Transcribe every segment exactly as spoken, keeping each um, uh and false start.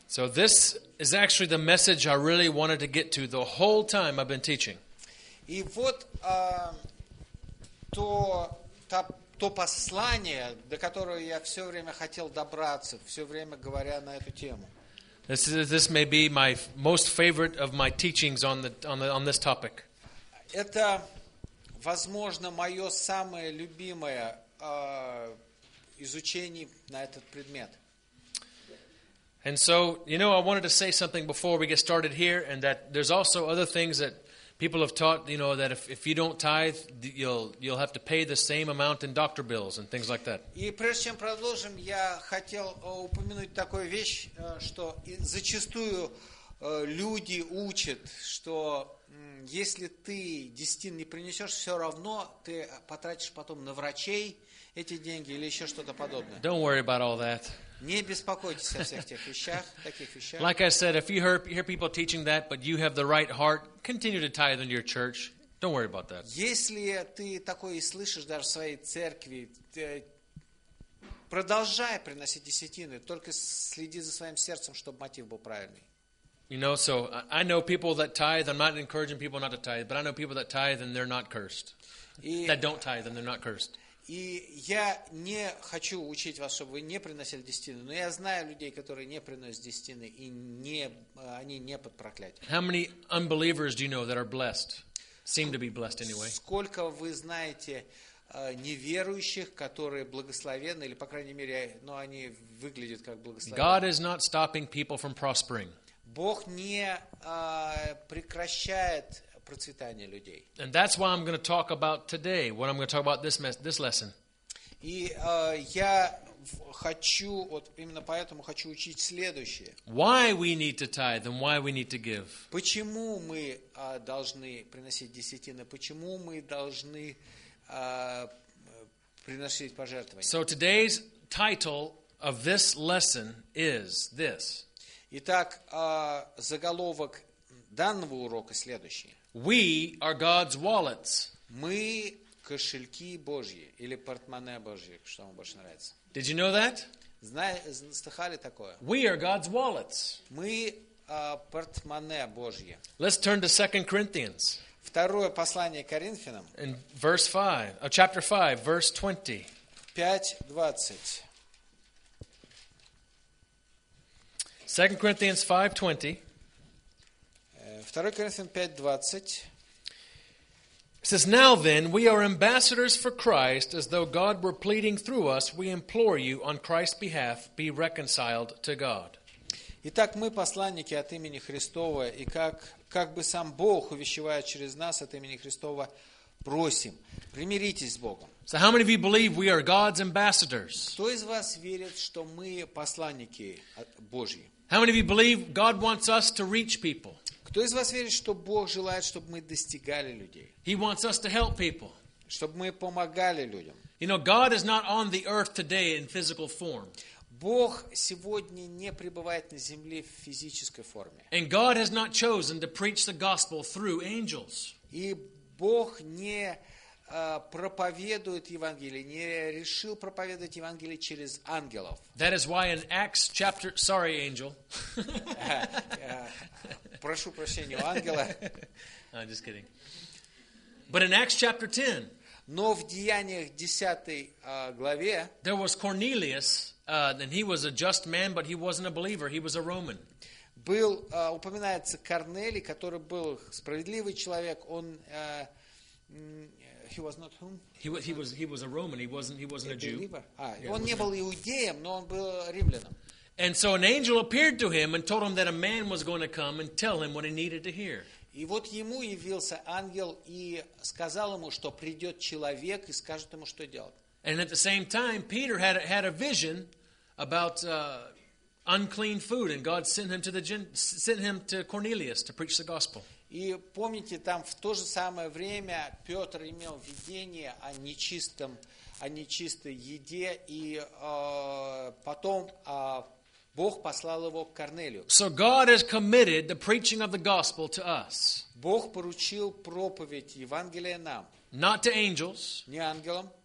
So this is actually the message I really wanted to get to the whole time I've been teaching. И вот а, то, та, то послание, до которого я все время хотел добраться, все время говоря на эту тему. This is, this may be my most favorite of my teachings on the on the on this topic. Это, возможно, мое самое любимое э, изучение на этот предмет. And so, you know, I wanted to say something before we get started here, and that there's also other things that people have taught, you know, that if, if you don't tithe, you'll you'll have to pay the same amount in doctor bills and things like that. И прежде чем продолжим, я хотел упомянуть такую вещь, что зачастую люди учат, что если ты десятин не принесешь, все равно ты потратишь потом на врачей эти деньги или еще что-то подобное. Don't worry about all that. Не беспокойтесь о всех тех вещах, таких вещах. Like I said, if you hear, hear people teaching that, but you have the right heart, continue to tithe into your church. Don't worry about that. Если ты такое и слышишь даже в своей церкви, продолжай приносить десятины, только следи за своим сердцем, чтобы мотив был правильный. You know, so I know people that tithe. I'm not encouraging people not to tithe, but I know people that tithe and they're not cursed. И, that don't tithe and they're not cursed. И я не хочу учить вас, чтобы вы не приносили десятины, но я знаю людей, которые не приносят десятины, и не, они не под проклятием. How many unbelievers do you know that are blessed? Seem to be blessed anyway. Сколько вы знаете неверующих, которые благословенны, или, по крайней мере, ну, они выглядят как благословенные. God is not stopping people from prospering. Бог не а, прекращает процветание людей. And that's why I'm going to talk about today, what I'm going to talk about this this lesson. И а, я хочу, вот именно поэтому хочу учить следующее. Why we need to tithe and why we need to give. Почему мы а, должны приносить десятины? Почему мы должны а, приносить пожертвования? So today's title of this lesson is this. Итак, а, заголовок данного урока следующий. We are God's wallets. Мы кошельки Божьи или портмоне Божьи, что вам больше нравится. Did you know that? Знаете, слыхали такое? We are God's wallets. Мы а, портмоне Божьи. Let's turn to Second Corinthians. Второе послание Коринфянам. In verse five, uh, chapter five, verse twenty. пять двадцать. Second Corinthians five twenty. Второе Коринфянам пять двадцать. It says, "Now then, we are ambassadors for Christ, as though God were pleading through us. We implore you, on Christ's behalf, be reconciled to God." Итак, мы посланники от имени Христова, и как, как бы сам Бог увещевает через нас от имени Христова, просим, примиритесь с Богом. So how many of you believe we are God's ambassadors? Кто из вас верит, что мы посланники Божьи? How many of you believe God wants us to reach people? Кто из вас верит, что Бог желает, чтобы мы достигали людей? He wants us to help people. Чтобы мы помогали людям. You know, God is not on the earth today in physical form. Бог сегодня не пребывает на земле в физической форме. And God has not chosen to preach the gospel through angels. И Бог не uh, проповедует Евангелие, не решил проповедовать Евангелие через ангелов. That is why in Acts chapter... Sorry, angel. Прошу прощения у ангела. I'm just kidding. But in Acts chapter ten... Но в Деяниях десятой uh, главе there was Cornelius, uh, and he was a just man, but he wasn't a believer. He was a Roman. Был, uh, упоминается Корнелий, который был справедливый человек. Он, uh, he was not whom? He was, he was, he was a Roman. He wasn't, he wasn't a Jew. А, Yeah, он не был иудеем, но он был римляном. And so an angel appeared to him and told him that a man was going to come and tell him what he needed to hear. И вот ему явился ангел и сказал ему, что придет человек и скажет ему, что делать. And at the same time, Peter had a, had a vision about uh, unclean food, and God sent him to the sent him to Cornelius to preach the gospel. И помните, там в то же самое время Петр имел видение о нечистом, о нечистой еде, и э, потом э, Бог послал его к Корнелию. So God has committed the preaching of the gospel to us. Бог поручил проповедь Евангелия нам. Not to angels. Не ангелам.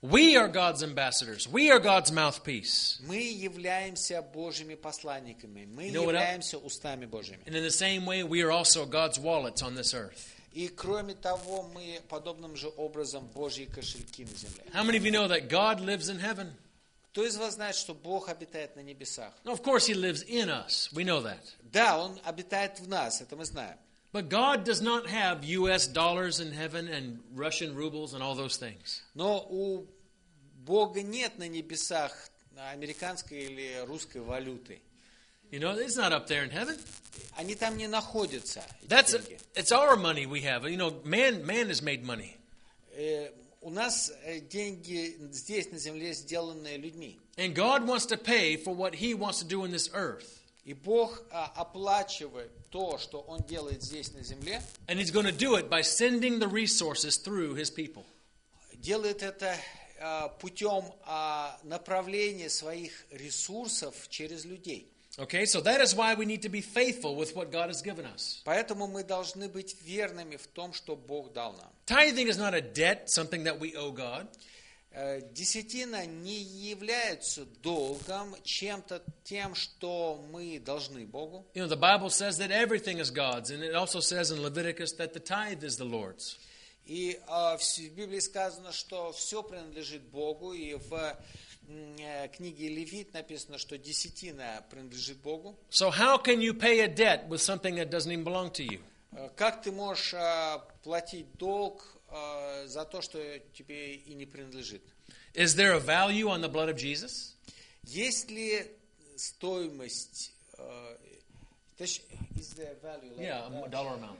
We are God's ambassadors. We are God's mouthpiece. Мы являемся Божьими посланниками. Мы You know what являемся устами Божьими. And in the same way, we are also God's wallets on this earth. И кроме того, мы подобным же образом Божьи кошельки на земле. How many of you know that God lives in heaven? Кто из вас знает, что Бог обитает на небесах? No, of course He lives in us. We know that. Да, Он обитает в нас, это мы знаем. But God does not have U S dollars in heaven and Russian rubles and all those things. Но у Бога нет на небесах американской или русской валюты. You know, it's not up there in heaven. Они там не находятся. эти That's деньги. it's our money we have. You know, man man has made money. Э, У нас э, деньги здесь на земле сделаны людьми. And God wants to pay for what He wants to do in this earth. И Бог а, оплачивает то, что Он делает здесь на земле, And He's going to do it by sending the resources through His people. делает это а, путем а, направления своих ресурсов через людей. Okay, so that is why we need to be faithful with what God has given us. Поэтому мы должны быть верными в том, что Бог дал нам. Tithing is not a debt, something that we owe God. Э, Десятина не является долгом, чем-то тем, что мы должны Богу. You know, the Bible says that everything is God's, and it also says in Leviticus that the tithe is the Lord's. И э, в с- в Библии сказано, что все принадлежит Богу, и в м, э, книге Левит написано, что десятина принадлежит Богу. So how can you pay a debt with something that doesn't even belong to you? Э, Как ты можешь э, платить долг э, за то, что тебе и не принадлежит? Is there a value on the blood of Jesus? Есть ли стоимость, э, точ- is there value, like, Yeah, uh, a dollar amount.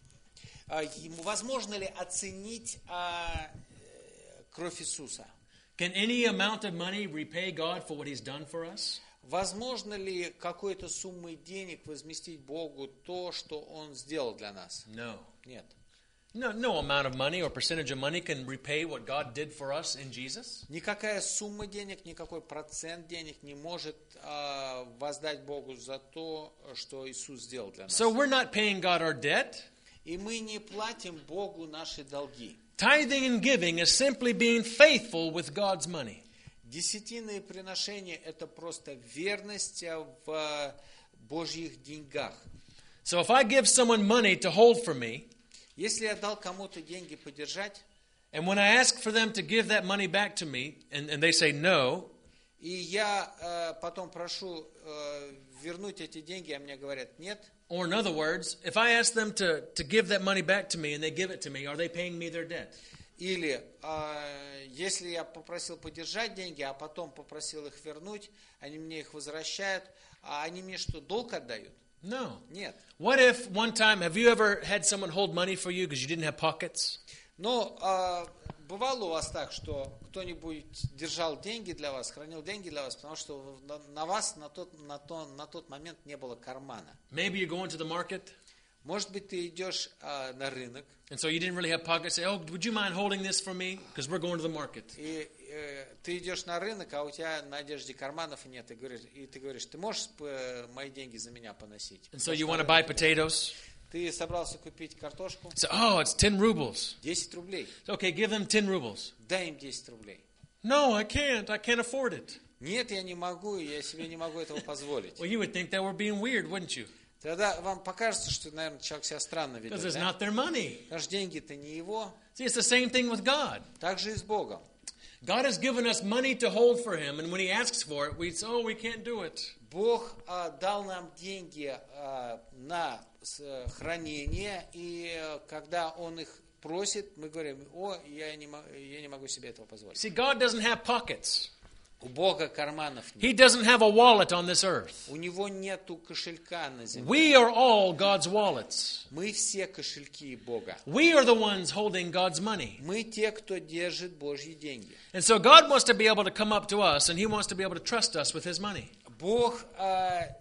а, ему возможно ли оценить а, э, кровь Иисуса? Can any amount of money repay God for what He's done for us? Возможно ли какой-то суммой денег возместить Богу то, что Он сделал для нас? No. Нет. No, no amount of money or percentage of money can repay what God did for us in Jesus. Никакая сумма денег, никакой процент денег не может а, воздать Богу за то, что Иисус сделал для нас. So we're not paying God our debt. И мы не платим Богу наши долги. Tithing and giving is simply being faithful with God's money. Десятинные приношения – это просто верность в Божьих деньгах. So if I give someone money to hold for me, Если я дал кому-то деньги подержать, and when I ask for them to give that money back to me, and, and they say no, и я э, потом прошу э, вернуть эти деньги, а мне говорят нет, or in other words, if I ask them to, to give that money back to me and they give it to me, are they paying me their debt? или э, если я попросил подержать деньги, а потом попросил их вернуть, они мне их возвращают, а они мне что, долг отдают? No. Нет. What if one time, have you ever had someone hold money for you because you didn't have pockets? Но э, бывало у вас так, что кто-нибудь держал деньги для вас, хранил деньги для вас, потому что на, на вас на тот, на, то, на тот момент не было кармана. Maybe you're going to the market, Может быть, ты идешь э, на рынок, and so you didn't really have pockets. Say, oh, would you mind holding this for me? Because we're going to the market. и э, ты идешь на рынок, а у тебя на одежде карманов нет, и, говоришь, и ты говоришь, ты можешь э, мои деньги за меня поносить? And so you want to buy potatoes? Ты собрался купить картошку? So, oh, it's ten rubles. десять рублей. So, okay, give them ten rubles. Дай им десять рублей. No, I can't. I can't afford it. Нет, я не могу, я себе не могу этого позволить. Well, you would think that we're being weird, wouldn't you? Тогда вам покажется, что, наверное, человек себя странно ведет. Because it's Да? not their money. Потому что деньги-то не его. See, it's the same thing with God. Так же и с Богом. God has given us money to hold for Him, and when He asks for it, we say, oh, we can't do it. Бог а, дал нам деньги а, на с, хранение, и а, когда Он их просит, мы говорим, о, я не, мо- я не могу себе этого позволить. See, God doesn't have pockets. У Бога карманов нет. He doesn't have a wallet on this earth. У Него нету кошелька на земле. We are all God's wallets. Мы все кошельки Бога. We are the ones holding God's money. Мы те, кто держит Божьи деньги. And so God wants to be able to come up to us, and He wants to be able to trust us with His money. Бог а, э,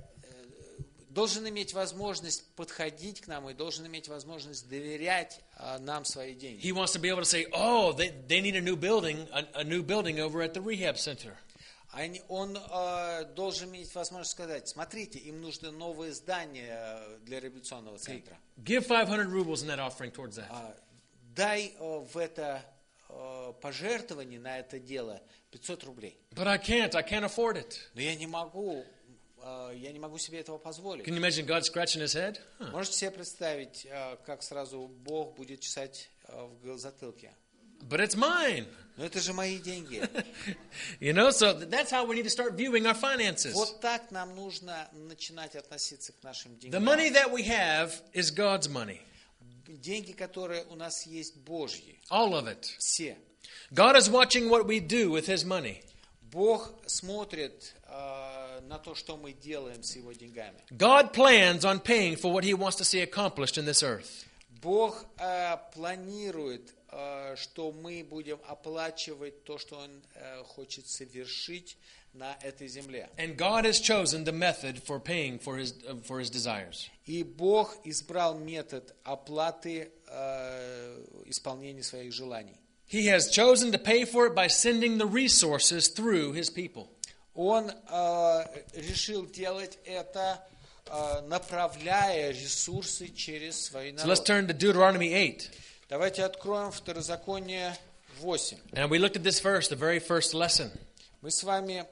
должен иметь возможность подходить к нам и должен иметь возможность доверять а, нам свои деньги. He wants to be able to say, oh, they, they need a new building, a, a new building over at the rehab center. Они- Он а, должен иметь возможность сказать, смотрите, им нужно новое здание для реабилитационного центра. Give five hundred rubles in that offering towards that. А, дай а, в это э, пожертвований на это дело пятьсот рублей. But I can't. I can't afford it. Но я не могу, э, я не могу себе этого позволить. Can you imagine God scratching his head? Huh. Можете себе представить, э, как сразу Бог будет чесать э, в затылке? But it's mine. Но это же мои деньги. You know, so that's how we need to start viewing our finances. Вот так нам нужно начинать относиться к нашим The деньгам. money that we have is God's money. Деньги, которые у нас есть, Божьи. All of it. Все. God is watching what we do with his money. Бог смотрит э, на то, что мы делаем с Его деньгами. God plans on paying for what he wants to see accomplished in this earth. Бог э, планирует, э, что мы будем оплачивать то, что Он э, хочет совершить на этой земле. And God has chosen the method for paying for his, uh, for his desires. И Бог избрал метод оплаты э, исполнения своих желаний. He has chosen to pay for it by sending the resources through his people. Он э, решил делать это, э, направляя ресурсы через свои So let's народы. turn to Deuteronomy eight. Давайте откроем Второзаконие восемь. And we looked at this verse, the very first lesson. Мы с вами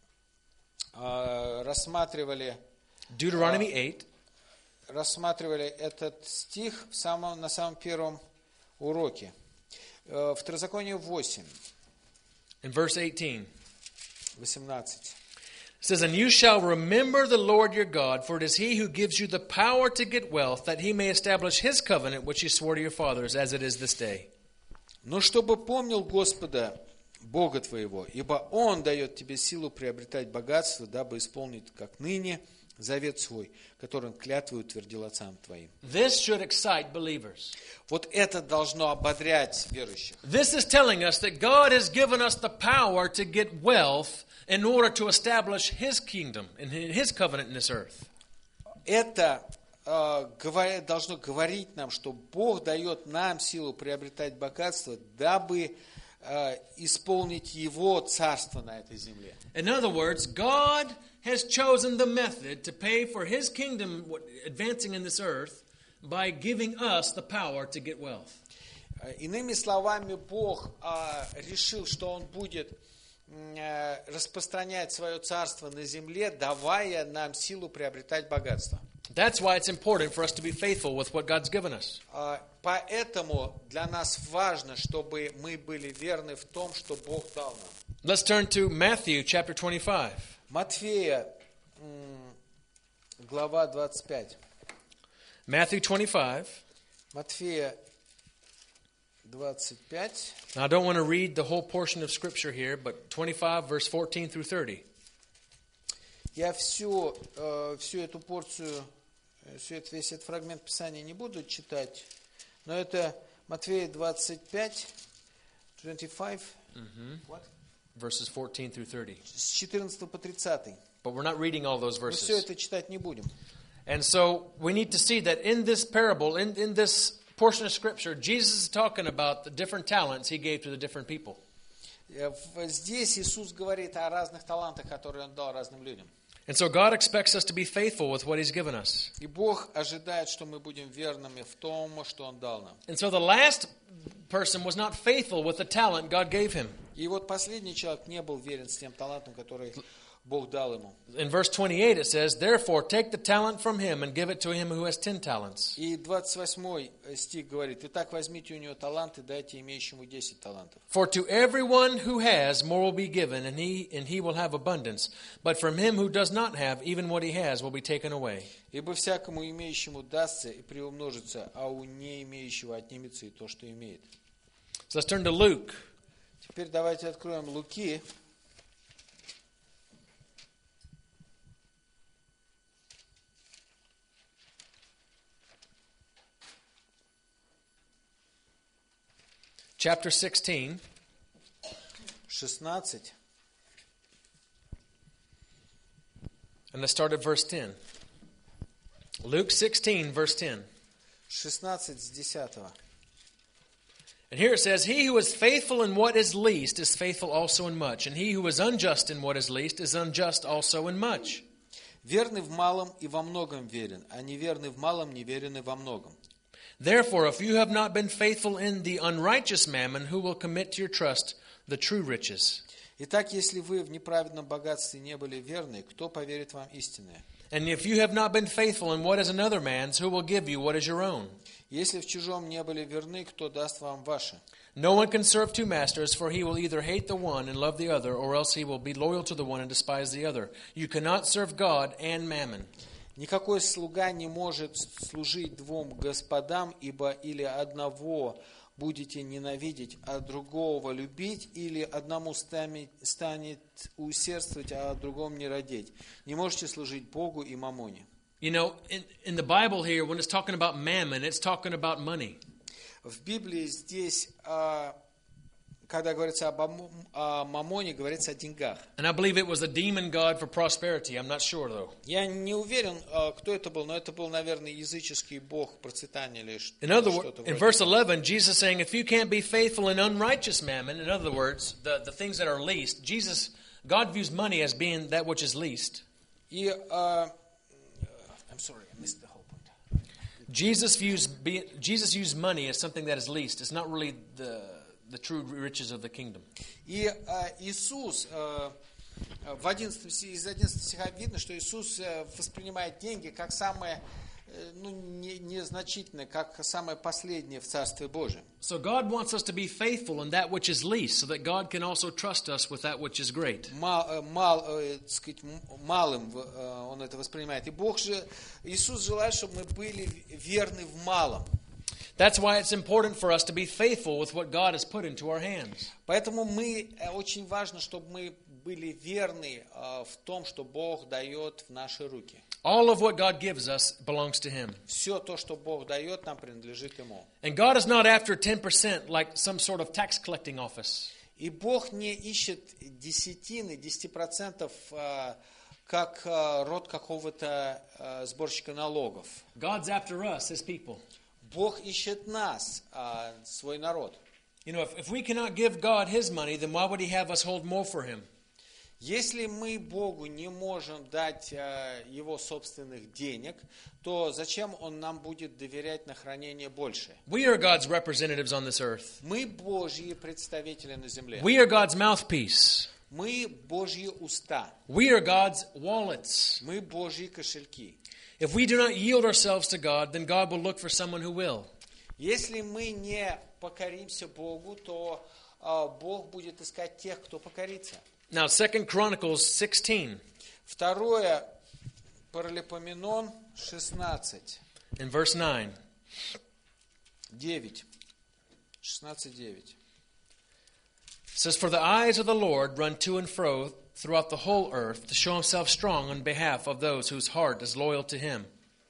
э, рассматривали, Deuteronomy eight. рассматривали этот стих в самом, на самом первом уроке. Э, Второзаконие восемь, In verse eighteen. восемнадцать. It says, And you shall remember the Lord your God, for it is he who gives you the power to get wealth, that he may establish his covenant, which he swore to your fathers, as it is this day. Но чтобы помнил Господа, Бога твоего, ибо Он дает тебе силу приобретать богатство, дабы исполнить, как ныне, завет свой, который Он клятвой утвердил отцам твоим. This should excite believers. Вот это должно ободрять верующих. This is telling us that God has given us the power to get wealth in order to establish his kingdom and his covenant in this earth. Это э, говоря, должно говорить нам, что Бог дает нам силу приобретать богатство, дабы э, исполнить Его царство на этой земле. In other words, God has chosen the method to pay for his kingdom advancing in this earth by giving us the power to get wealth. Э, Иными словами, Бог э, решил, что Он будет э, распространять свое царство на земле, давая нам силу приобретать богатство. That's why it's important for us to be faithful with what God's given us. Э, Поэтому для нас важно, чтобы мы были верны в том, что Бог дал нам. Let's turn to Matthew chapter twenty-five. Матфея, глава двадцать пять. Matthew twenty-five. Матфея двадцать пять. Now, I don't want to read the whole portion of Scripture here, but twenty-five, verse fourteen through thirty. Я всю, э, всю эту порцию, всю это, весь этот фрагмент Писания не буду читать, но это Матфея двадцать пять, двадцать пять, Mm-hmm. what? Verses fourteen through thirty. С четырнадцатого по тридцатый. But we're not reading all those Мы все verses. это читать не будем. And so we need to see that in this parable, in, in this portion of Scripture, Jesus is talking about the different talents he gave to the different people. Здесь Иисус говорит о разных талантах, которые Он дал разным людям. And so God expects us to be faithful with what he's given us. И Бог ожидает, что мы будем верными в том, что Он дал нам. And so the last person was not faithful with the talent God gave him. И вот последний человек не был верен с тем талантом, который Бог дал ему. In verse twenty-eight it says, Therefore take the talent from him and give it to him who has ten talents. И двадцать восьмой стих говорит: «Итак, возьмите у него таланты, дайте имеющему десять талантов. For to everyone who has, more will be given, and he, and he will have abundance. But from him who does not have, even what he has will be taken away. Ибо всякому имеющему дастся и приумножится, а у не имеющего отнимется и то, что имеет». So let's turn to Luke. Теперь давайте откроем Луки. Chapter sixteen. шестнадцать. And let's start at verse ten. Luke sixteen, verse ten. шестнадцать с десятого. And here it says, He who is faithful in what is least is faithful also in much, and he who is unjust in what is least is unjust also in much. Верный в малом и во многом верен, а неверный в малом неверен и во многом. Therefore, if you have not been faithful in the unrighteous mammon, who will commit to your trust the true riches? Итак, если вы в неправедном богатстве не были верны, кто поверит вам истинное? And if you have not been faithful in what is another man's, who will give you what is your own? Если в чужом не были верны, кто даст вам ваше? No one can serve two masters, for he will either hate the one and love the other, or else he will be loyal to the one and despise the other. You cannot serve God and mammon. Никакой слуга не может служить двум господам, ибо или одного будете ненавидеть, а другого любить, или одному станет, станет усердствовать, а другому не родить. Не можете служить Богу и мамоне. You know, in, in the Bible here, when it's talking about mammon, it's talking about money. В Библии здесь, когда говорится об о мамоне, говорится о деньгах. And I believe it was a demon god for prosperity. I'm not sure, though. Я не уверен, кто это был, но это был, наверное, языческий бог процветания или In other words, что-то in вроде. verse eleven, Jesus is saying, if you can't be faithful in unrighteous mammon, in other words, the, the things that are least, Jesus, God views money as being that which is least. И, uh, I'm sorry, I missed the whole point. Jesus views be, Jesus views money as something that is least. It's not really the the true riches of the kingdom. И uh, Иисус, uh, в одиннадцатом, из одиннадцатого стиха видно, что Иисус uh, воспринимает деньги как самое ну, не, незначительное, как самое последнее в Царстве Божьем. So God wants us to be faithful in that which is least, so that God can also trust us with that which is great. Мал, мал, э, так сказать, малым э, Он это воспринимает. И Бог же, Иисус желает, чтобы мы были верны в малом. That's why it's important for us to be faithful with what God has put into our hands. Поэтому мы, очень важно, чтобы мы были верны э, в том, что Бог дает в наши руки. All of what God gives us belongs to Him. Все то, что Бог дает, нам принадлежит Ему. And God is not after ten percent like some sort of tax collecting office. И Бог не ищет десятины, десяти процентов, э, как э, род какого-то э, сборщика налогов. God's after us, His people. Бог ищет нас, э, свой народ. You know, if, if we cannot give God His money, then why would He have us hold more for Him? Если мы Богу не можем дать э, Его собственных денег, то зачем Он нам будет доверять на хранение больше? We are God's representatives on this earth. Мы Божьи представители на земле. We are God's mouthpiece. Мы Божьи уста. We are God's wallets. Мы Божьи кошельки. If we do not yield ourselves to God, then God will look for someone who will. Если мы не покоримся Богу, то э, Бог будет искать тех, кто покорится. Now, Second Chronicles sixteen. Второе, Паралипоменон шестнадцать. In verse nine. девять. шестнадцать девять. It says, "For the eyes of the Lord run to and fro throughout the whole earth to show Himself strong on behalf of those whose heart is loyal to Him."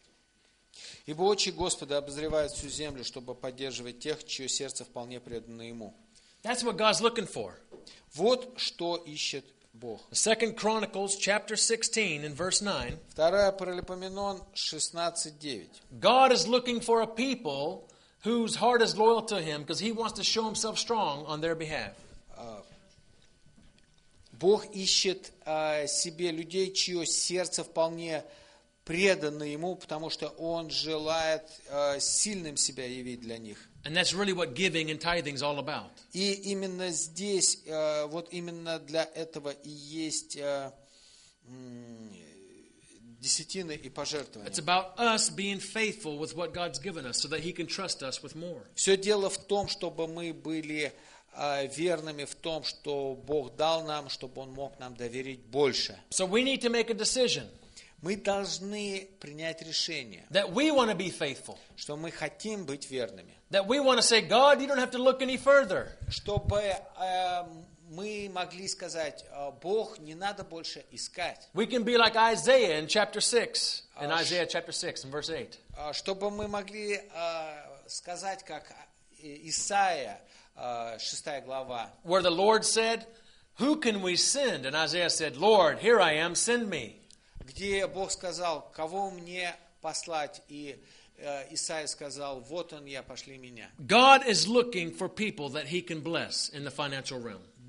Ибо очи Господа обозревают всю землю, чтобы поддерживать тех, чье сердце вполне предано Ему. That's what God's looking for. Вот что ищет Бог. Second Chronicles chapter sixteen in verse nine. Вторая Паралипоменон шестнадцать девять. God is looking for a people whose heart is loyal to Him because He wants to show Himself strong on their behalf. Бог ищет э, себе людей, чье сердце вполне предано Ему, потому что Он желает э, сильным себя явить для них. And that's really what giving and tithing is all about. И именно здесь, э, вот именно для этого и есть э, десятины и пожертвования. It's about us being faithful with what God's given us so that He can trust us with more. Все дело в том, чтобы мы были э, верными в том, что Бог дал нам, чтобы Он мог нам доверить больше. So we need to make a decision Мы должны принять решение, that we want to be faithful. что мы хотим быть верными. That we want to say, God, you don't have to look any further. Чтобы э, мы могли сказать, Бог, не надо больше искать. We can be like Isaiah in chapter six, in Isaiah chapter six, in verse eight. Чтобы мы могли э, сказать, как Исаия, э, шестая глава, where the Lord said, who can we send? And Isaiah said, Lord, here I am, send me. где Бог сказал, кого мне послать, и э, Исаия сказал, вот он я, пошли меня. God is looking for people that He can bless in the financial realm.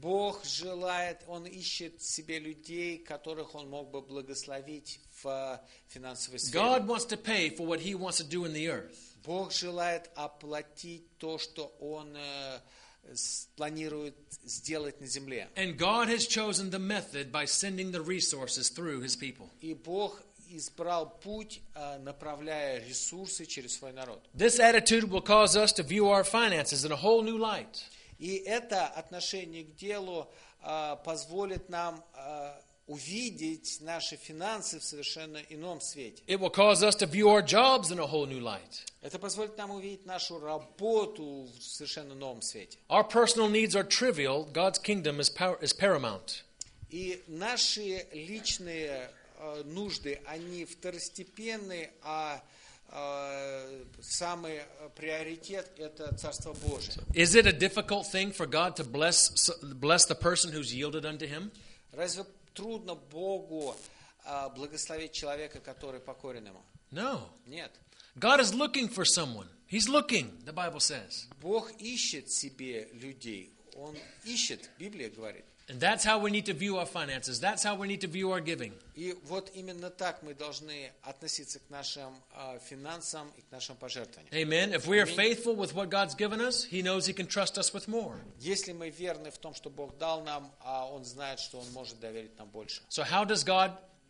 Бог желает, Он ищет себе людей, которых Он мог бы благословить в финансовой сфере. God wants to pay for what He wants to do in the earth. Бог желает оплатить то, что Он э, с- планирует сделать на земле. And God has chosen the method by sending the resources through His people. И Бог избрал путь, э, направляя ресурсы через свой народ. This attitude will cause us to view our finances in a whole new light. И это отношение к делу э, позволит нам э, увидеть наши финансы в совершенно ином свете. It will cause us to view our jobs in a whole new light. Это позволит нам увидеть нашу работу в совершенно новом свете. Our personal needs are trivial. God's kingdom is, power, is paramount. И наши личные э, нужды, они второстепенные, а э, самый приоритет – это Царство Божие. Is it a difficult thing for God to bless, bless the person who's yielded unto Him? Разве трудно Богу э, благословить человека, который покорен Ему? No. Нет. God is looking for someone. He's looking, the Bible says. Бог ищет себе людей. Он ищет, Библия говорит. And that's how we need to view our finances. That's how we need to view our giving. И вот именно так мы должны относиться к нашим э, финансам и к нашим пожертвованиям. Amen. If we are faithful with what God's given us, He knows He can trust us with more. Если мы верны в том, что Бог дал нам, а Он знает, что Он может доверить нам больше. So how does God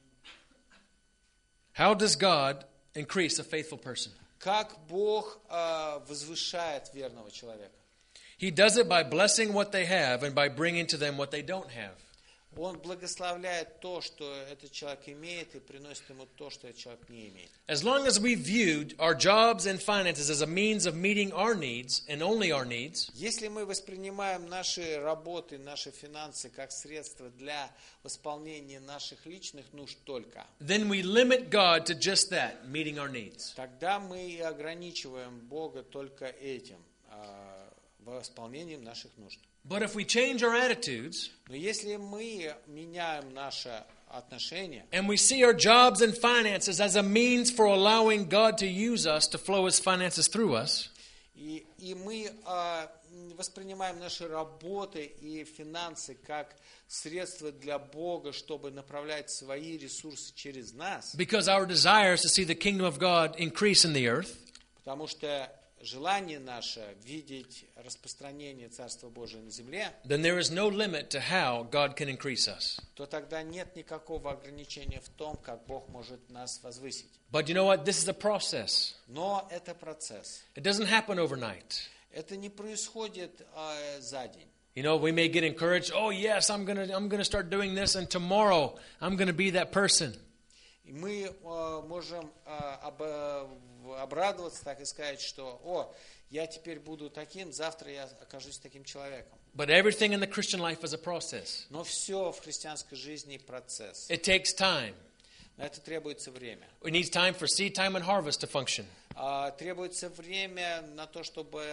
how does God increase a faithful person? Как Бог э, возвышает верного человека? He does it by blessing what they have and by bringing to them what they don't have. Он благословляет то, что этот человек имеет, и приносит ему то, что этот человек не имеет. As long as we viewed our jobs and finances as a means of meeting our needs and only our needs, Если мы воспринимаем наши работы, наши финансы как средство для восполнения наших личных нужд только, then we limit God to just that, meeting our needs. тогда мы и ограничиваем Бога только этим, э, восполнением наших нужд. But if we change our attitudes Но если мы меняем наше отношение, and we see our jobs and finances as a means for allowing God to use us to flow His finances through us, и, и мы э, воспринимаем наши работы и финансы как средство для Бога, чтобы направлять свои ресурсы через нас, because our desire is to see the kingdom of God increase in the earth, потому что желание наше видеть распространение Царства Божия на земле, then there is no limit to how God can increase us. то тогда нет никакого ограничения в том, как Бог может нас возвысить. But you know what? This is a process. Но это процесс. It doesn't happen overnight. Это не происходит э, за день. You know, we may get encouraged, oh yes, I'm going to I'm going to start doing this and tomorrow I'm going to be that person. И мы э, можем э, об, э, обрадоваться, так и сказать, что, о, я теперь буду таким, завтра я окажусь таким человеком. But everything in the Christian life is a process. Но все в христианской жизни процесс. It takes time. На это требуется время. It needs time for seed time and harvest to function. А, требуется время на то, чтобы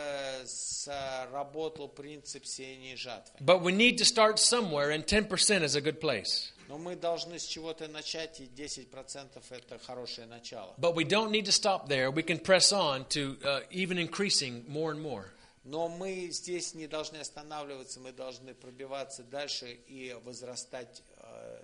сработал принцип сеяния и жатвы. But we need to start somewhere, and ten percent is a good place. Но мы должны с чего-то начать, и десять процентов это хорошее начало. But we don't need to stop there. We can press on to uh, even increasing more and more. Но мы здесь не должны останавливаться, мы должны пробиваться дальше и возрастать э,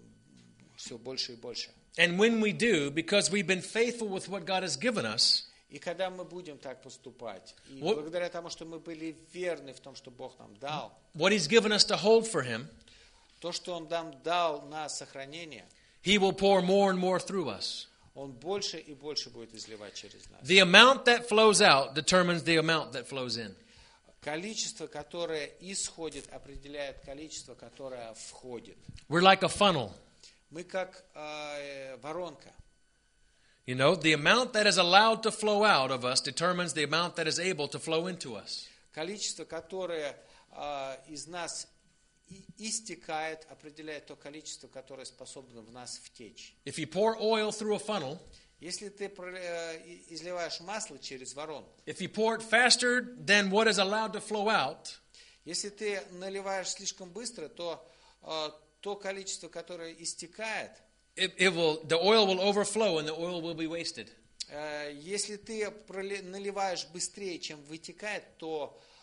все больше и больше. And when we do, because we've been faithful with what God has given us, И когда мы будем так поступать, и Вот. благодаря тому, что мы были верны в том, что Бог нам дал, what He's given us to hold for Him, то, что Он нам дал на сохранение, He will pour more and more through us. Он больше и больше будет изливать через нас. The amount that flows out determines the amount that flows in. Количество, которое исходит, определяет количество, которое входит. We're like a funnel. Мы как э, воронка. You know, the amount that is allowed to flow out of us determines the amount that is able to flow into us. Количество, которое э, из нас и- истекает, определяет то количество, которое способно в нас втечь. If you pour oil through a funnel, Если ты про- э, и- изливаешь масло через воронку, if you pour it faster than what is allowed to flow out, если ты наливаешь слишком быстро, то э, то количество, которое истекает, it, it will, the oil will overflow and the oil will be wasted. э, если ты проли- наливаешь быстрее, чем вытекает, то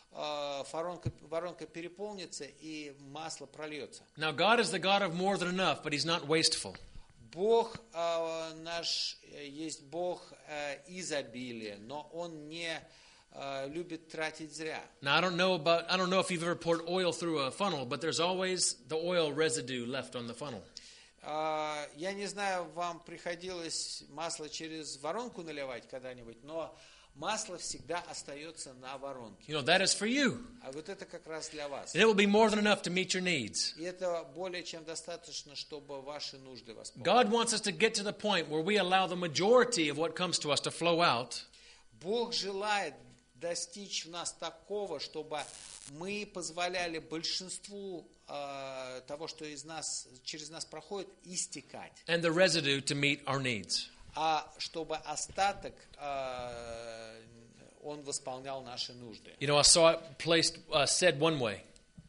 э, воронка, воронка переполнится и масло прольется. Now, God is the God of more than enough, but He's not wasteful. Бог э, наш э, есть Бог э, изобилия, но Он не э, любит тратить зря. Now, I don't know about, I don't know if you've ever poured oil through a funnel, but there's always the oil residue left on the funnel. Э, я не знаю, вам приходилось масло через воронку наливать когда-нибудь, но масло всегда остается на воронке. You know, that is for you. А вот это как раз для вас. And it will be more than enough to meet your needs. И это более чем достаточно, чтобы ваши нужды восполнить. God wants us to get to the point where we allow the majority of what comes to us to flow out. Бог желает достичь в нас такого, чтобы мы позволяли большинству э, того, что из нас, через нас проходит, истекать. And the residue to meet our needs. А чтобы остаток, э, он восполнял наши нужды. You know, I saw it placed, uh, said one way.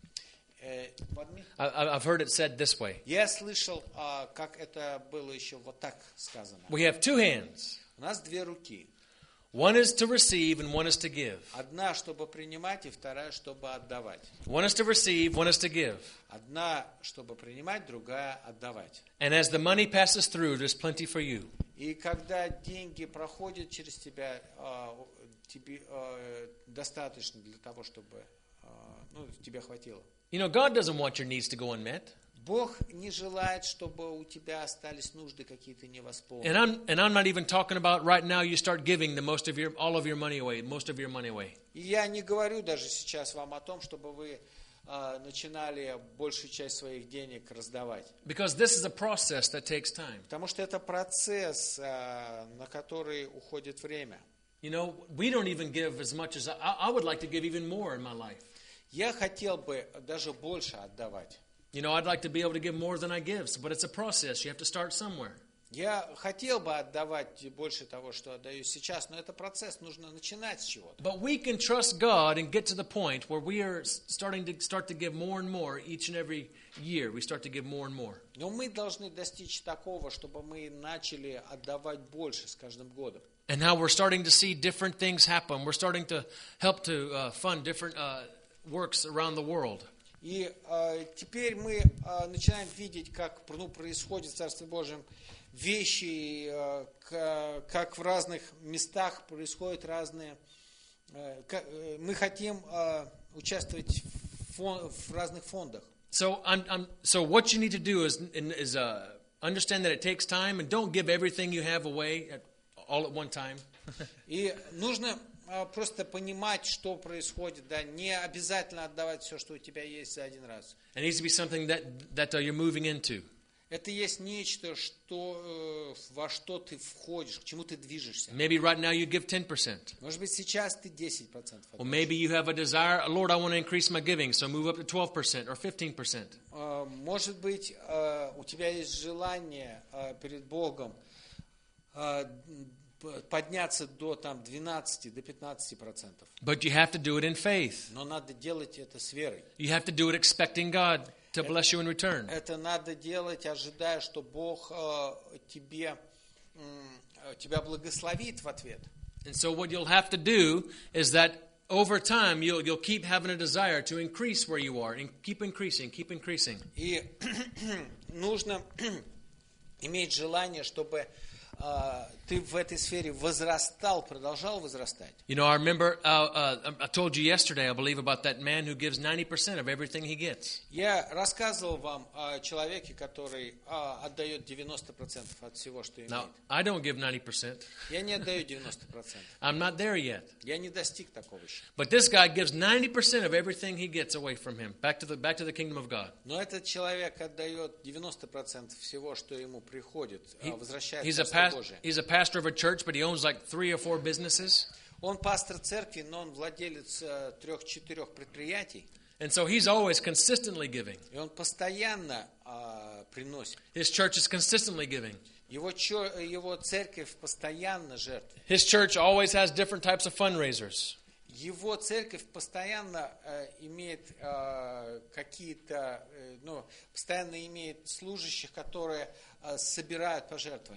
Э, pardon me? I, I've heard it said this way. Я слышал, э, как это было еще вот так сказано. We have two hands. У нас две руки. One is to receive and one is to give. Одна, чтобы принимать, и вторая, чтобы отдавать. One is to receive, one is to give. Одна, чтобы принимать, другая отдавать. And as the money passes through, there's plenty for you. И когда деньги проходят через тебя, э, тебе э, достаточно для того, чтобы э, ну, тебе хватило. You know, God doesn't want your needs to go unmet. Бог не желает, чтобы у тебя остались нужды какие-то And невосполненные. I'm and I'm not even talking about right now you start giving the most of your all of your money away, most of your money away. И я не говорю даже сейчас вам о том, чтобы вы э, начинали большую часть своих денег раздавать. Because this is a process that takes time. Потому что это процесс, э, на который уходит время. You know, we don't even give as much as I, I would like to give even more in my life. Я хотел бы даже больше отдавать. You know, I'd like to be able to give more than I give, but it's a process. You have to start somewhere. Я хотел бы отдавать больше того, что отдаю сейчас, но это процесс, нужно начинать с чего-то. But we can trust God and get to the point where we are starting to start to give more and more each and every year. We start to give more and more. Но мы должны достичь такого, чтобы мы начали отдавать больше с каждым годом. And now we're starting to see different things happen. We're starting to help to uh, fund different uh, works around the world. И э, теперь мы э, начинаем видеть, как ну, происходит в Царстве Божьем вещи, э, к, как в разных местах происходят разные. Э, к, э, мы хотим э, участвовать в, фон, в разных фондах. So, I'm, I'm, so what you need to do is, is uh, understand that it takes time and don't give everything you have away at, all at one time. И нужно э, просто понимать, что происходит. Да, не обязательно отдавать все, что у тебя есть, за один раз. It needs to be something that, that uh, you're moving into. Это есть нечто, что, э, во что ты входишь, к чему ты движешься. Maybe right now you give ten percent. Может быть, сейчас ты десять процентов Or отдаешь. maybe you have a desire, Lord, I want to increase my giving, so move up to twelve percent or fifteen percent. Э, Может быть, э, у тебя есть желание э, перед Богом э, подняться до там, двенадцати, до пятнадцати процентов. But you have to do it in faith. Но надо делать это с верой. You have to do it expecting God to bless you in return. Это надо делать, ожидая, что Бог э, тебе, э, тебя благословит в ответ. And so what you'll have to do is that over time you'll, you'll keep having a desire to increase where you are and keep increasing, keep increasing. И нужно иметь желание, чтобы uh, ты в этой сфере возрастал, продолжал возрастать. You know, I remember, uh, uh, I told you yesterday, I believe, about that man who gives ninety percent of everything he gets. Я рассказывал вам о человеке, который uh, отдает девяносто процентов от всего, что имеет. Now, I don't give ninety percent. Я не отдаю девяносто процентов. I'm not there yet. Я не достиг такого еще. But this guy gives ninety percent of everything he gets away from him, back to the, back to the kingdom of God. Но этот человек отдает девяносто процентов всего, что ему приходит, He- возвращает he's, a в past, Царство Божие. he's a pastor of a church, but he owns like three or four businesses. Он пастор церкви, но он владелец э, трех-четырех предприятий. And so he's always consistently giving. И он постоянно э, приносит. His church is consistently giving. Его, чё- его церковь постоянно жертвует. His church always has different types of fundraisers. Его церковь постоянно э, имеет э, какие-то, э, ну, постоянно имеет служащих, которые э, собирают пожертвования.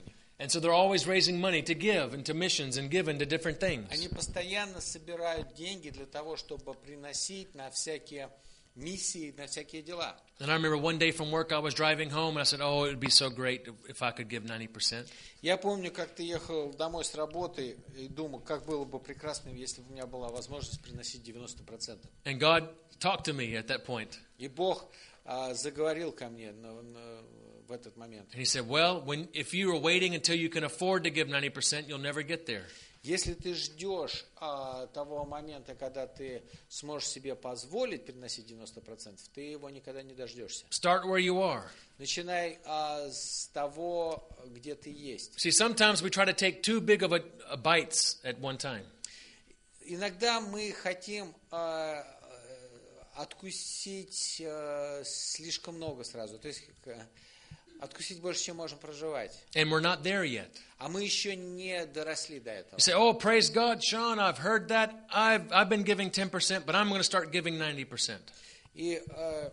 And so they're always raising money to give into missions and give into different things. Они постоянно собирают деньги для того, чтобы приносить на всякие миссии, на всякие дела. And I remember one day from work I was driving home and I said, oh, it would be so great if I could give ninety percent. Я помню, как ты ехал домой с работы и думал, как было бы прекрасно, если бы у меня была возможность приносить девяносто процентов. And God talked to me at that point. И Бог а, заговорил ко мне на, на, в этот момент. And he said, well, when, if you are waiting until you can afford to give ninety percent, you'll never get there. Если ты ждешь а, того момента, когда ты сможешь себе позволить приносить девяносто процентов, ты его никогда не дождешься. Start where you are. Начинай а, с того, где ты есть. See, sometimes we try to take too big of a, a bites at one time. Иногда мы хотим а, откусить а, слишком много сразу. То есть откусить больше, чем можем проживать. And we're not there yet. А мы еще не доросли до этого. You say, oh, praise God, Sean, I've heard that. I've, I've been giving ten percent, but I'm going to start giving ninety percent. И, э,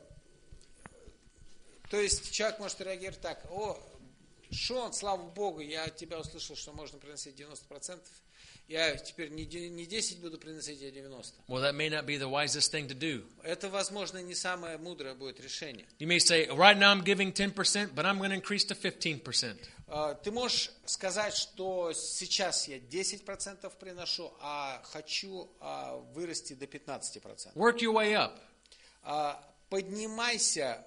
то есть человек может реагировать так: о, Шон, слава Богу, я от тебя услышал, что можно приносить девяносто процентов. Я теперь не десять буду приносить, а девяносто. Well, that may not be the wisest thing to do. Это, возможно, не самое мудрое будет решение. You may say, right now I'm giving ten percent, but I'm going to increase to fifteen percent. Ты можешь сказать, что сейчас я десять процентов приношу, а хочу вырасти до пятнадцати процентов. Work your way up. Поднимайся,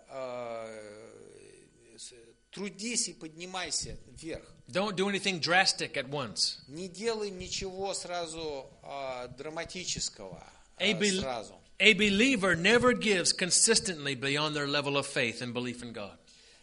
трудись и поднимайся вверх. Don't do anything drastic at once. Не делай ничего сразу а, драматического а, A, be- сразу. a believer never gives consistently beyond their level of faith and belief in God.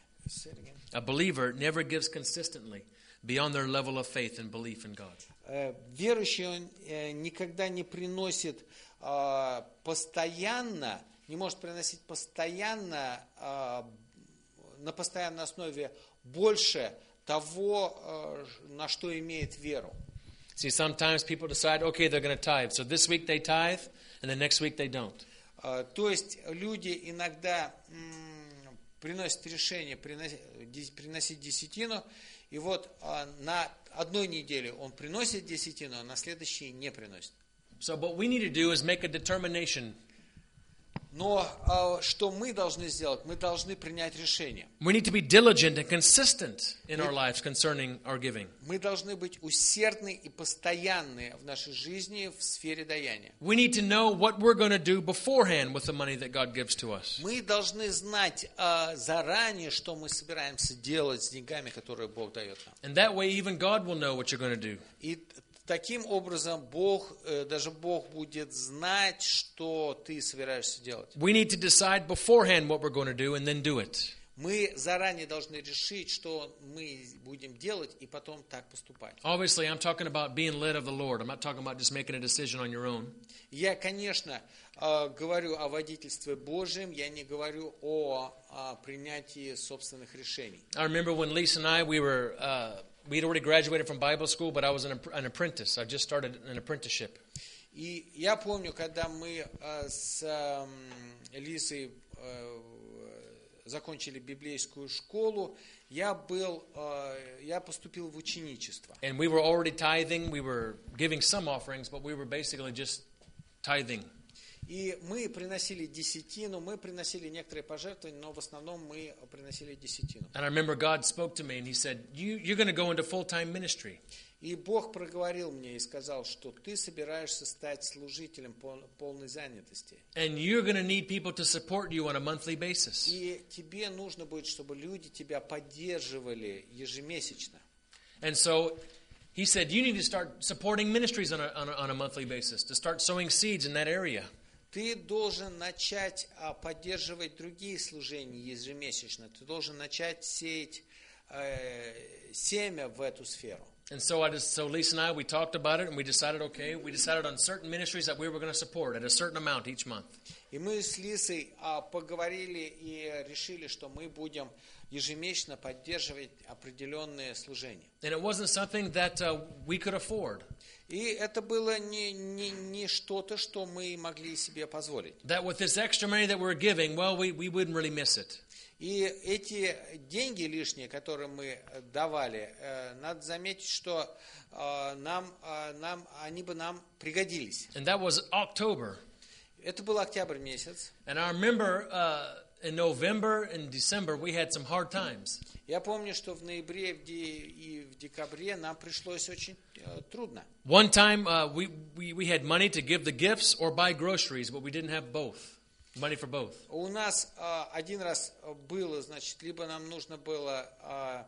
A believer never gives consistently beyond their level of faith and belief in God. Верующий он никогда не приносит а, постоянно, не может приносить постоянно а, на постоянной основе больше того, на что имеет веру. See, sometimes people decide, okay, they're going to tithe. So this week they tithe, and the next week they don't. То есть люди иногда м, приносят решение приносить, приносить десятину, и вот на одной неделе он приносит десятину, а на следующей не приносит. So what we need to do is make a determination. Но что мы должны сделать? Мы должны принять решение. We need to be diligent and consistent in our lives concerning our giving. Мы должны быть усердны и постоянны в нашей жизни в сфере даяния. We need to know what we're going to do beforehand with the money that God gives to us. Мы должны знать uh, заранее, что мы собираемся делать с деньгами, которые Бог дает нам. And that way even God will know what you're going to do. И таким образом Бог, даже Бог будет знать, что ты собираешься делать. We need to decide beforehand what we're going to do and then do it. Мы заранее должны решить, что мы будем делать, и потом так поступать. Obviously, I'm talking about being led of the Lord. I'm not talking about just making a decision on your own. Я, конечно, говорю о водительстве Божьем, я не говорю о, о принятии собственных решений. I remember when Lisa and I, we were... Uh, We had already graduated from Bible school, but I was an, an apprentice. I just started an apprenticeship. И я помню, когда мы с Лисой закончили библейскую школу, я был, я поступил в ученичество. And we were already tithing. We were giving some offerings, but we were basically just tithing. И мы приносили десятину, мы приносили некоторые пожертвования, но в основном мы приносили десятину. And I remember God spoke to me and He said, you, you're going to go into full-time ministry. И Бог проговорил мне и сказал, что ты собираешься стать служителем полной занятости. And you're going to need people to support you on a monthly basis. И тебе нужно будет, чтобы люди тебя поддерживали ежемесячно. And so He said, you need to start supporting ministries on a, on a, on a monthly basis, to start sowing seeds in that area. Ты должен начать поддерживать другие служения ежемесячно. Ты должен начать сеять э, семя в эту сферу. And so I just, so Lisa and I, we talked about it, and we decided, okay, we decided on certain ministries that we were going to support at a certain amount each month. И мы с Лисой поговорили и решили, что мы будем ежемесячно поддерживать определенные служения. And it wasn't something that uh, we could afford. И это было не, не, не что-то, что мы могли себе позволить. That with this extra money that we're giving, well, we, we wouldn't really miss it. И эти деньги лишние, которые мы давали, надо заметить, что нам, нам, они бы нам пригодились. And that was October. Это был октябрь месяц. And I remember uh, in November and December we had some hard times. Я помню, что в ноябре и в декабре нам пришлось очень трудно. One time uh, we, we, we had money to give the gifts or buy groceries, but we didn't have both. Money for both. У нас uh, один раз было, значит, либо нам нужно было uh,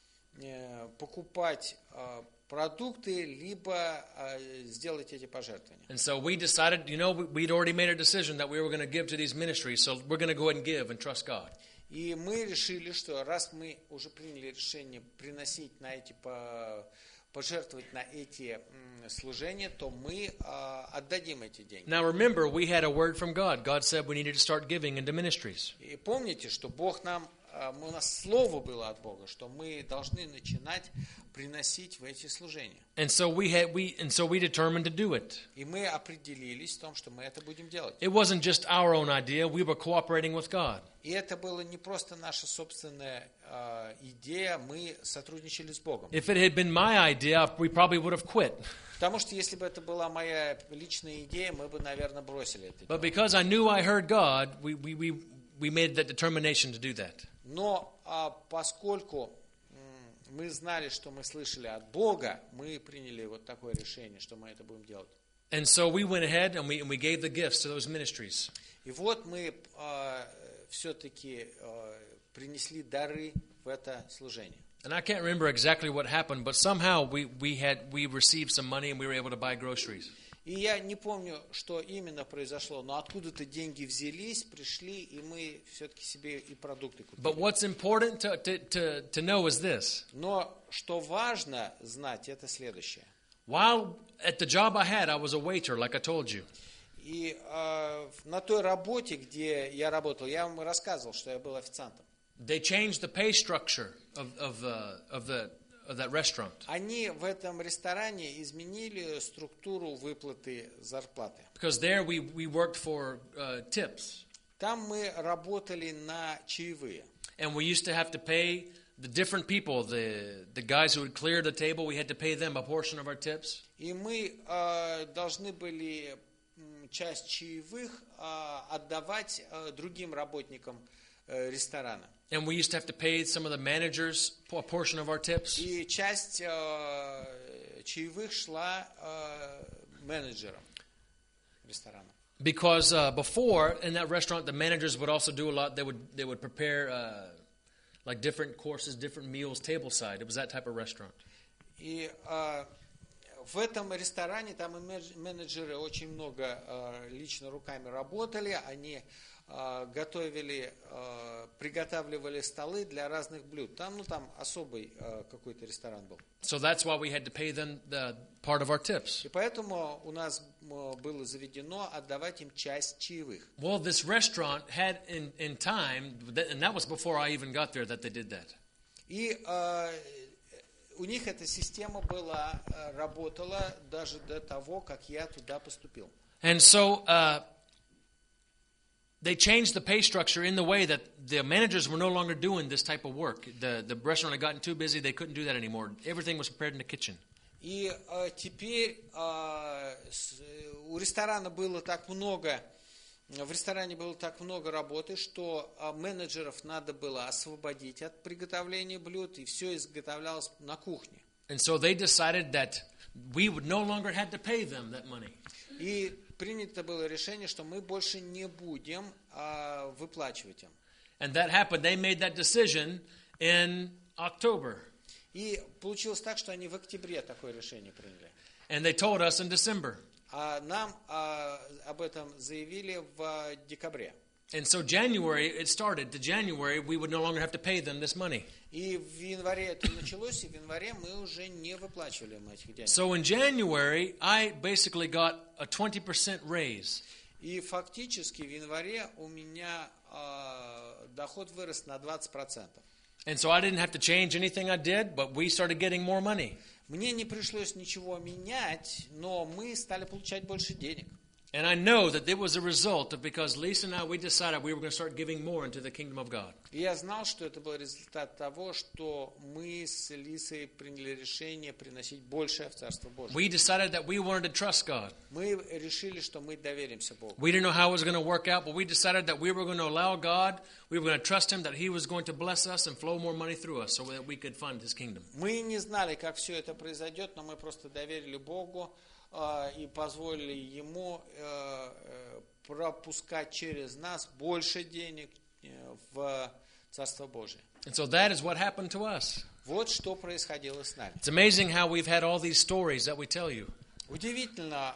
uh, покупать uh, продукты, либо uh, сделать эти пожертвования. And so we decided, you know, we'd already made a decision that we were going to give to these ministries, so we're going to go ahead and give and trust God. И мы решили, что раз мы уже приняли решение приносить на эти пожертвовать на эти служения, то мы uh, отдадим эти деньги. Now remember, we had a word from God. God said we needed to start giving into ministries. И помните, что Бог нам, uh, у нас слово было от Бога, что мы должны начинать приносить в эти служения. And so we had we and so we determined to do it. И мы определились в том, что мы это будем делать. It wasn't just our own idea. We were cooperating with God. И это было не просто наша собственная uh, идея, мы сотрудничали с Богом. If it had been my idea, we probably would have quit. Потому что если бы это была моя личная идея, мы бы, наверное, бросили это. But because I knew I heard God, we we we we made that determination to do that. Но uh, поскольку мы знали, что мы слышали от Бога, мы приняли вот такое решение, что мы это будем делать. And so we went ahead and we and we gave the gifts to those ministries. И вот мы uh, все-таки uh, принесли дары в это служение. And I can't remember exactly what happened, but somehow we we had we received some money and we were able to buy groceries. И я не помню, что именно произошло, но откуда-то деньги взялись, пришли, и мы все-таки себе и продукты купили. But what's important to to to, to know is this. Но что важно знать, это следующее. While at the job I had, I was a waiter, like I told you. И э, на той работе, где я работал, я вам рассказывал, что я был официантом. They changed the pay structure of of uh, of the of that restaurant. Они в этом ресторане изменили структуру выплаты зарплаты. Because there we we worked for uh, tips. Там мы работали на чаевые. And we used to have to pay the different people, the the guys who would clear the table, we had to pay them a portion of our tips. И мы э, должны были часть чаевых э, отдавать э, другим работникам э, ресторана. And we used to have to pay some of the managers a portion of our tips. И часть э, чаевых шла э, менеджерам ресторана. Because uh, before in that restaurant, the managers would also do a lot. They would they would prepare uh, like different courses, different meals, tableside. It was that type of restaurant. И э, в этом ресторане там и менеджеры очень много э, лично руками работали. Они э, готовили, э, приготавливали столы для разных блюд. Там, ну, там особый э, какой-то ресторан был. So that's why we had to pay them the part of our tips. И поэтому у нас было заведено отдавать им часть чаевых. Well, this restaurant had in in time, and that was before I even got there, that they did that. И э, у них эта система была, работала даже до того, как я туда поступил. And so uh, they changed the pay structure in the way that the managers were no longer doing this type of work. The the restaurant had gotten too busy; they couldn't do that anymore. Everything was prepared in the kitchen. И э, теперь э, с, у ресторана было так много, в ресторане было так много работы, что э, менеджеров надо было освободить от приготовления блюд, и все изготовлялось на кухне. And so they decided that we would no longer have to pay them that money. И принято было решение, что мы больше не будем э, выплачивать им. And that happened. They made that decision in October. И получилось так, что они в октябре такое решение приняли. And they told us in December. А нам а, об этом заявили в декабре. And so January, it started. To January, we would no longer have to pay them this money. И в январе это началось, и в январе мы уже не выплачивали им этих денег. So in January, I basically got a twenty percent raise. И фактически в январе у меня а, доход вырос на двадцать процентов. And so I didn't have to change anything I did, but we started getting more money. Мне не пришлось ничего менять, но мы стали получать больше денег. And I know that it was a result of because Lisa and I, we decided we were going to start giving more into the kingdom of God. И я знал, что это был результат того, что мы с Лисой приняли решение приносить больше в Царство Божие. We decided that we wanted to trust God. Мы решили, что мы доверимся Богу. We didn't know how it was going to work out, but we decided that we were going to allow God, we were going to trust Him, that He was going to bless us and flow more money through us so that we could fund His kingdom. Мы не знали, как все это произойдет, но мы просто доверили Богу и позволили Ему пропускать через нас больше денег в Царство Божие. And so that is what happened to us. Вот что происходило с нами. It's amazing how we've had all these stories that we tell you. Удивительно,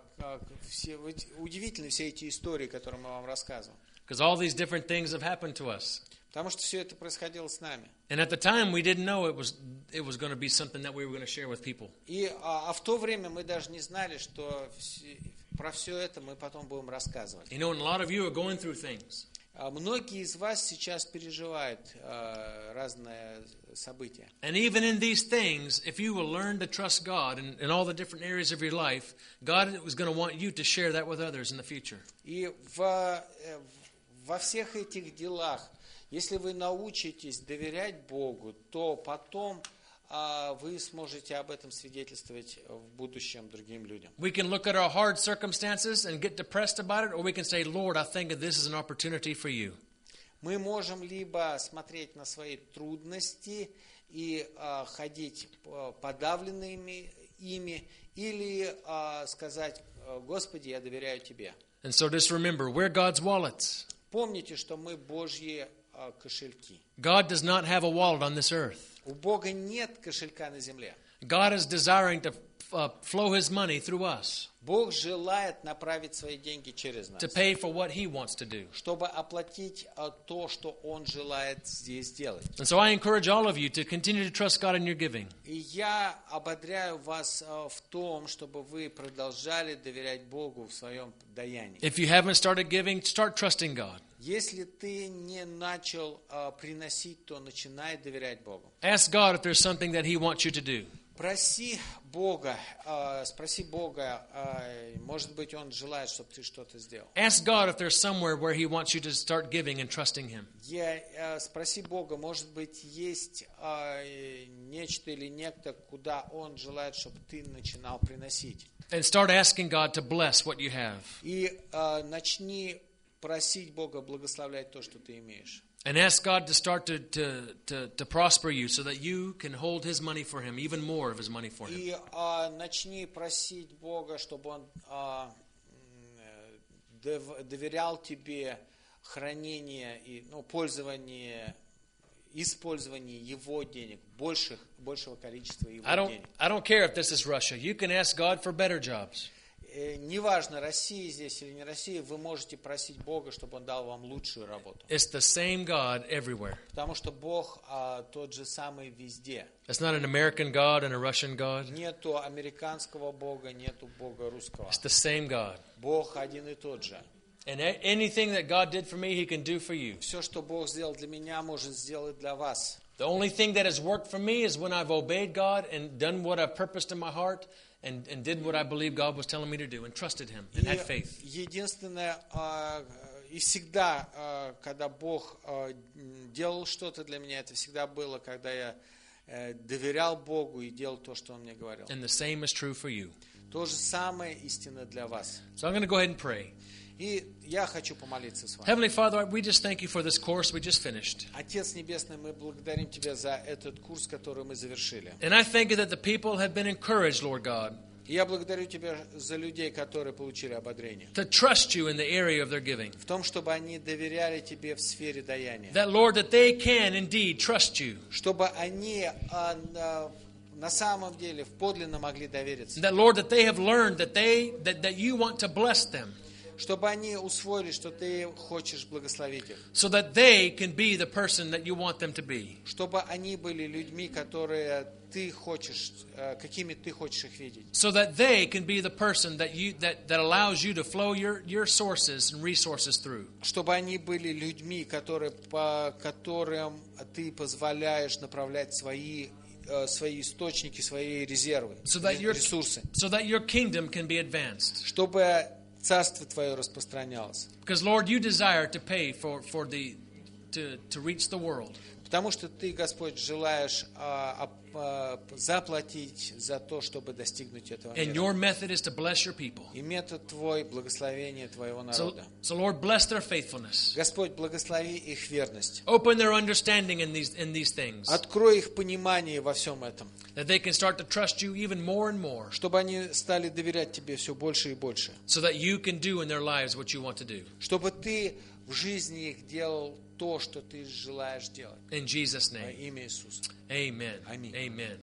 все, удивительны все эти истории, которые мы вам рассказываем. Because all these different things have happened to us. Потому что все это происходило с нами. And at the time we didn't know it was it was going to be something that we were going to share with people. И а, а в то время мы даже не знали, что все, про все это мы потом будем рассказывать. You know, and a lot of you are going through things. А многие из вас сейчас переживают а, разные события. And even in these things, if you will learn to trust God in, in all the different areas of your life, God was going to want you to share that with others in the future. И в, во всех этих делах, если вы научитесь доверять Богу, то потом а, вы сможете об этом свидетельствовать в будущем другим людям. We can look at our hard circumstances and get depressed about it, or we can say, Lord, I think that this is an opportunity for you. Мы можем либо смотреть на свои трудности и а, ходить подавленными ими, или а, сказать, Господи, я доверяю Тебе. And so just remember, we're God's wallets. Помните, что мы Божьи а, кошельки. God does not have a wallet on this earth. У Бога нет кошелька на земле. God is desiring to uh, flow His money through us. Бог желает направить свои деньги через нас, To pay for what He wants to do. чтобы оплатить а, то, что Он желает здесь сделать. And so I encourage all of you to continue to trust God in your giving. И я ободряю вас а, в том, чтобы вы продолжали доверять Богу в своем даянии. If you haven't started giving, start trusting God. Если ты не начал а, приносить, то начинай доверять Богу. Ask God if there's something that He wants you to do. Проси Бога, а, спроси Бога, а, может быть, Он желает, чтобы ты что-то сделал. Ask God if there's somewhere where He wants you to start giving and trusting Him. Я, а, спроси Бога, может быть, есть а, нечто или некто, куда Он желает, чтобы ты начинал приносить. And start asking God to bless what you have. И а, начни просить Бога благословлять то, что ты имеешь. And ask God to start to, to, to, to prosper you so that you can hold His money for Him, even more of His money for Him. И а, начни просить Бога, чтобы Он а, доверял тебе хранение и ну, пользование, использование Его денег, больших, большего количества Его I don't, денег. I don't care if this is Russia. You can ask God for better jobs. Неважно, Россия здесь или не Россия, вы можете просить Бога, чтобы Он дал вам лучшую работу. It's the same God everywhere. Потому что Бог а, тот же самый везде. It's not an American God and a Russian God. Нету американского Бога, нету Бога русского. It's the same God. Бог один и тот же. And anything that God did for me, He can do for you. Все, что Бог сделал для меня, может сделать для вас. The only thing that has worked for me is when I've obeyed God and done what I've purposed in my heart and, and did what I believe God was telling me to do and trusted Him and had faith. Единственное, и всегда, когда Бог делал что-то для меня, это всегда было, когда я доверял Богу и делал то, что Он мне говорил. And the same is true for you. То же самое истина для вас. So I'm going to go ahead and pray. И я хочу помолиться с вами. Heavenly Father, we just thank you for this course we just finished. Отец Небесный, мы благодарим Тебя за этот курс, который мы завершили. And I thank you that the people have been encouraged, Lord God, И я благодарю Тебя за людей, которые получили ободрение. to trust you in the area of their giving. В том, чтобы они доверяли Тебе в сфере даяния. That, Lord, that they can indeed trust you. Чтобы они а, на, на самом деле в подлинно могли довериться. That, Lord, that they have learned that they that, that you want to bless them. чтобы они усвоили, что ты хочешь благословить их, so that they can be the person that you want them to be. чтобы они были людьми, которые ты хочешь, э, какими ты хочешь их видеть, So that they can be the person that you that, that allows you to flow your, your sources and resources through. чтобы они были людьми, которые, по которым ты позволяешь направлять свои, э, свои источники, свои резервы, So that your ресурсы, so that your kingdom can be advanced. чтобы Царство Твое распространялось. Because Lord, you desire to pay for, for the to, to reach the world. Потому что Ты, Господь, желаешь а, а, заплатить за то, чтобы достигнуть этого And мира. your method is to bless your people. И метод Твой, благословение Твоего So, народа. so Lord, bless their faithfulness. Господь, благослови их верность. Open their understanding in these in these things. Открой их понимание во всем этом, That they can start to trust you even more and more. чтобы они стали доверять Тебе все больше и больше. So that you can do in their lives what you want to do. Чтобы Ты в жизни их делал то, что Ты желаешь делать. In Jesus' Во name. имя Иисуса. Amen. Аминь. Amen.